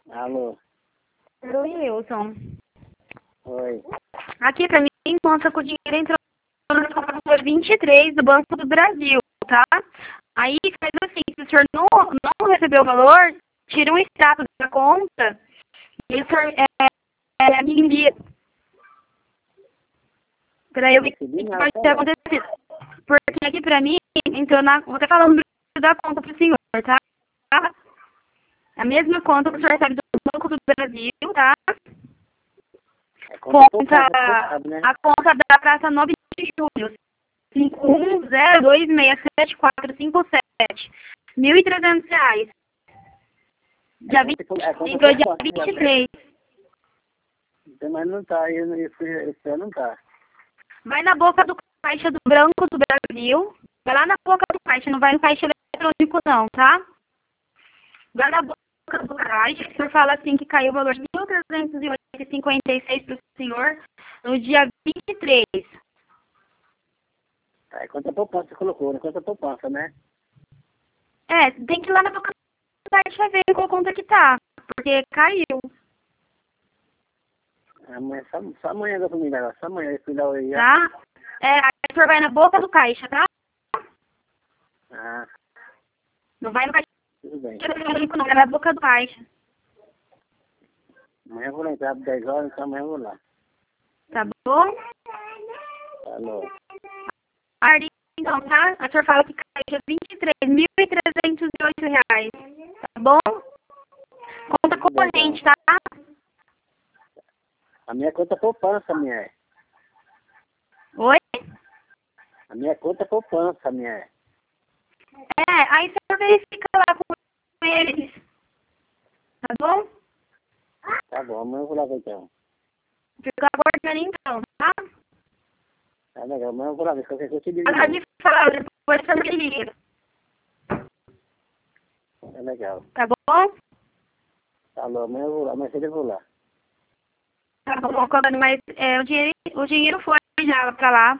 Alô? Oi, Wilson. Oi. Aqui pra mim, conta que o dinheiro entrou na conta 23 do Banco do Brasil, tá? Aí faz assim, se o senhor não recebeu o valor, tira um extrato da conta e o senhor me envia. Pra eu ver o que pode ter acontecido. Porque aqui pra mim, entrou na... Vou até falar o número da conta pro senhor, tá? A mesma conta que o senhor recebe do Banco do Brasil, tá? A conta da Praça 9 de Julho, 5102674557, R$ 1.300. Dia 20, entrou dia 23. Mas não tá, esse não tá. Vai na boca do caixa do Banco do Brasil. Vai lá na boca do caixa, não vai no caixa eletrônico não, tá? Vai na boca do caixa, o senhor fala assim que caiu o valor de 1.308,56 para o senhor no dia 23. Tá, é quanto a poupança você colocou, né? Quanto a poupança, né? É, tem que ir lá na boca do caixa ver qual conta que tá, porque caiu. Amanhã, só amanhã da família agora, só amanhã eu fui lá hoje já. Tá? Aí o senhor vai na boca do caixa, tá? Ah, Não vai no caixa tudo bem. eletrônico, não, vai na boca do caixa. Amanhã eu vou lá entrar às 10 horas, então amanhã eu vou lá. Tá bom? Alô? Aí, então, tá? O senhor fala que caixa R$ 23.308. Tá bom? Conta Tudo bem, corrente, então. tá? A minha conta é poupança, minha é. Oi? A minha conta é poupança, minha é. Aí você verifica lá com eles. Tá bom? Tá bom, amanhã eu vou lá ver então. Fica aguardando então, tá? Tá legal, amanhã eu vou lá ver, qualquer coisa eu te digo. Ela me fala, depois você me liga. É legal. Tá bom? Alô, amanhã eu vou lá, amanhã cedo eu vou lá. Tá bom, cobrando, mas o dinheiro foi já pra lá.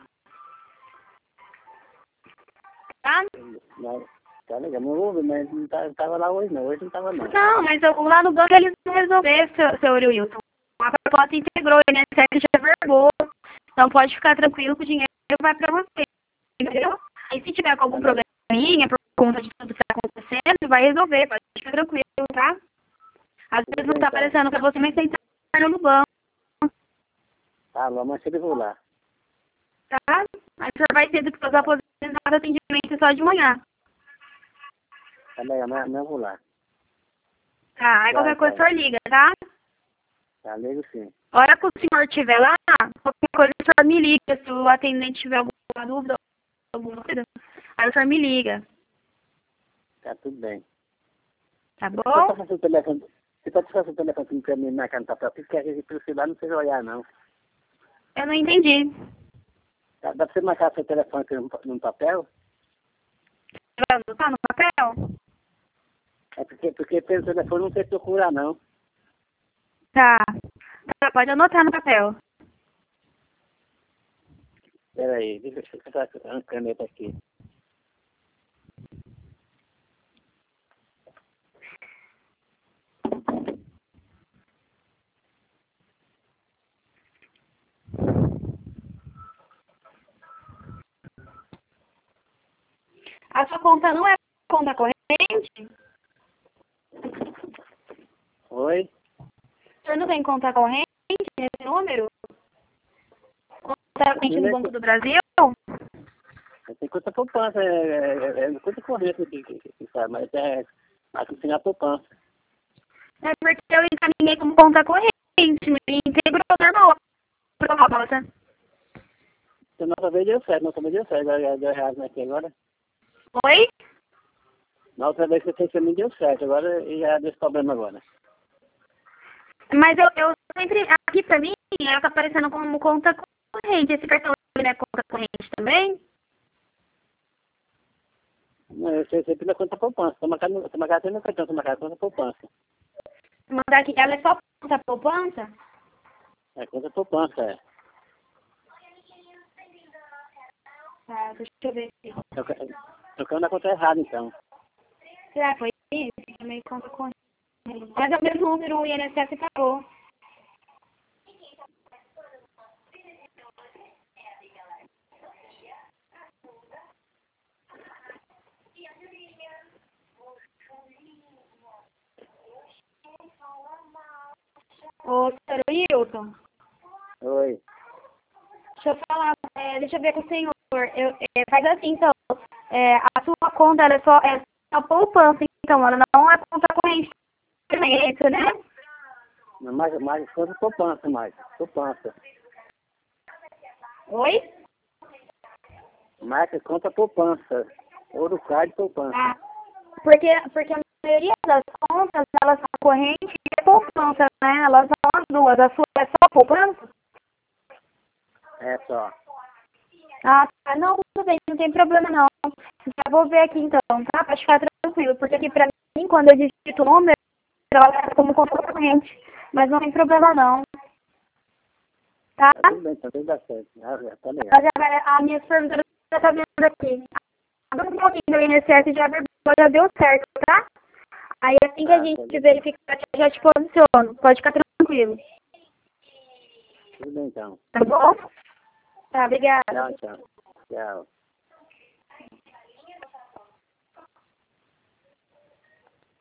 Tá? Mas, tá legal, mas eu vou ver, mas não tava lá hoje não, hoje não tava não. Não, mas lá no banco eles não resolveram, seu Wilson. A proposta integrou, o INSS já verbou. Então pode ficar tranquilo que o dinheiro vai pra você. Entendeu? Aí se tiver com algum probleminha por conta de tudo que tá acontecendo, vai resolver, pode ficar tranquilo, tá? Às vezes não tá aparecendo pra você, mas tem que estar no banco, Alô, amanhã cedo eu vou lá. tá? Aí o senhor vai ter que fazer aposentado atendimento só de manhã. Tá legal, amanhã eu vou lá. Tá, aí qualquer coisa o senhor liga, tá? Tá, ligo sim. A hora que o senhor estiver lá, qualquer coisa o senhor me liga. Se o atendente tiver alguma dúvida, alguma coisa, aí o senhor me liga. Tá tudo bem. Tá Você pode bom? passar seu telefone, você pode passar seu telefone pra mim marcar no papel, porque às vezes pelo celular não precisa olhar não. Eu não entendi. Dá pra você marcar seu telefone no papel? Você vai anotar no papel? É porque pelo telefone não sei procurar não. Tá. Tá, pode anotar no papel. Pera aí, deixa eu pegar uma caneta aqui. A sua conta não é conta corrente? Oi? O senhor não tem conta corrente nesse número? Conta corrente no Banco do Brasil? Tem conta poupança, conta corrente que faz, mas é assim a poupança. É porque eu encaminhei como conta corrente. Me integrou normal. Proposta. Então, nossa vez deu certo, agora já deu errado aqui agora. Oi? Na outra vez que você fez pra mim deu certo, agora já deu esse problema agora. Mas eu sempre, aqui pra mim, ela tá aparecendo como conta corrente. Esse cartão é conta corrente também? Não, eu sei sempre na conta poupança, tô marcando até no cartão, tô marcando conta poupança. Mandar aqui, ela é só conta poupança? É conta poupança, é. Tá, deixa eu ver aqui. Tocando na conta errada então. Será que foi isso? Também conta corrente. Mas é o mesmo número, o INSS pagou. Ô, senhor Wilton, Oi. deixa eu falar, deixa eu ver com o senhor. Faz assim, então, a sua conta ela é só poupança, então, ela não é conta corrente, é isso, né? Mais coisa poupança, mais. Poupança. Oi? Mais que conta poupança. Ouro card poupança. Ah, porque a maioria das contas, elas são corrente e poupança, né? Elas são as duas. A sua é só poupança? É só. Ah, tá. Não, tudo bem, não tem problema não. Já vou ver aqui então, tá? Pode ficar tranquilo, porque aqui pra mim, quando eu digito o número, ela é como conta corrente. Mas não tem problema não, tá? Tá tudo bem, tá tudo dá certo. Tá legal. A minha supervisora já tá vendo aqui. Agora um pouquinho do INSS já deu certo, tá? Aí assim que a gente verificar, eu já te posiciono. Pode ficar tranquilo. Tudo bem, então. Tá bom? Tá, obrigada. Tchau, tchau. Tchau.